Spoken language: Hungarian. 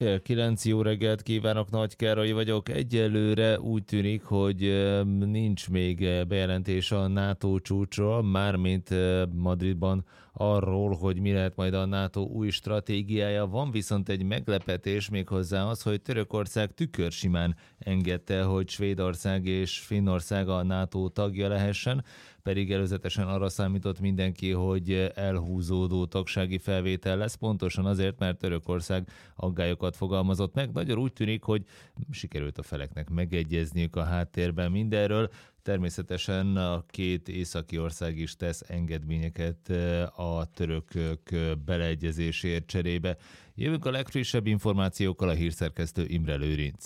Fél 9, jó reggelt kívánok, Nagy Károly vagyok. Egyelőre úgy tűnik, hogy nincs még bejelentés a NATO csúcsról, mármint Madridban arról, hogy mi lehet majd a NATO új stratégiája. Van viszont egy meglepetés, méghozzá az, hogy Törökország tükörsimán engedte, hogy Svédország és Finnország a NATO tagja lehessen, pedig előzetesen arra számított mindenki, hogy elhúzódó tagsági felvétel lesz, pontosan azért, mert Törökország aggályokat fogalmazott meg. Nagyon úgy tűnik, hogy sikerült a feleknek megegyezniük a háttérben mindenről. Természetesen a két északi ország is tesz engedményeket a törökök beleegyezésért cserébe. Jövünk a legfrissebb információkkal, a hírszerkesztő Imre Lőrinc.